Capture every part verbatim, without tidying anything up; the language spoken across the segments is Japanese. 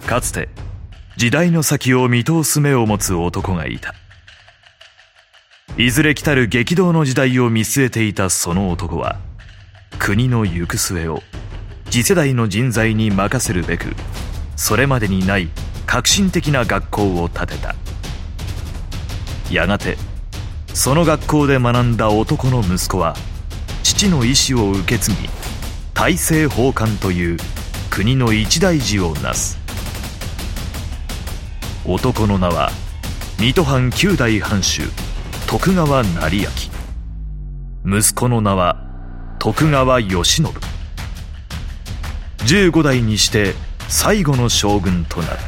かつて時代の先を見通す目を持つ男がいた。いずれ来たる激動の時代を見据えていたその男は、国の行く末を次世代の人材に任せるべく、それまでにない革新的な学校を建てた。やがてその学校で学んだ男の息子は、父の意志を受け継ぎ、大政奉還という国の一大事をなす。男の名は水戸藩九代藩主徳川斉昭。息子の名は徳川慶喜。十五代にして最後の将軍となった。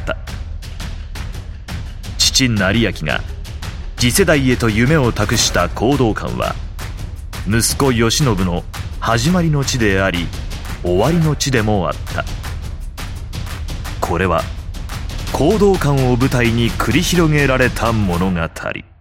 父斉昭が次世代へと夢を託した講道館は、息子慶喜の始まりの地であり終わりの地でもあった。これは講道館を舞台に繰り広げられた物語。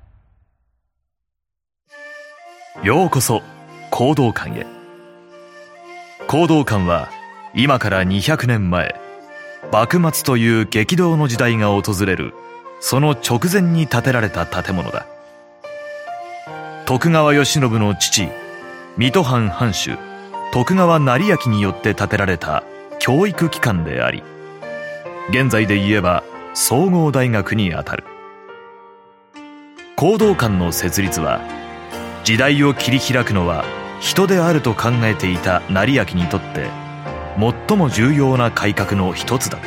ようこそ講道館へ。講道館は今からにひゃくねんまえ、幕末という激動の時代が訪れるその直前に建てられた建物だ。徳川慶喜の父、水戸藩藩主徳川斉昭によって建てられた教育機関であり、現在で言えば総合大学にあたる。講道館の設立は、時代を切り開くのは人であると考えていた斉昭にとって最も重要な改革の一つだった。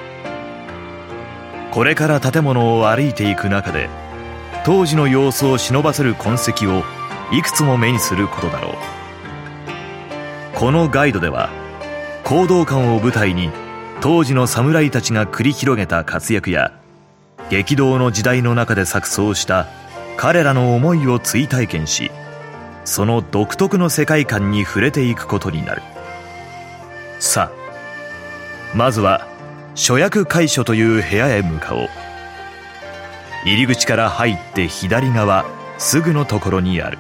これから建物を歩いていく中で、当時の様子を忍ばせる痕跡をいくつも目にすることだろう。このガイドでは、講道館を舞台に当時の侍たちが繰り広げた活躍や、激動の時代の中で錯綜した彼らの思いを追体験し、その独特の世界観に触れていくことになる。さあ、まずは諸役会所という部屋へ向かおう。入り口から入って左側すぐのところにある。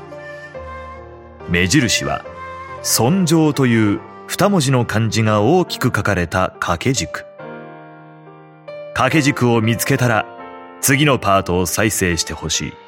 目印は尊上という二文字の漢字が大きく書かれた掛け軸。掛け軸を見つけたら次のパートを再生してほしい。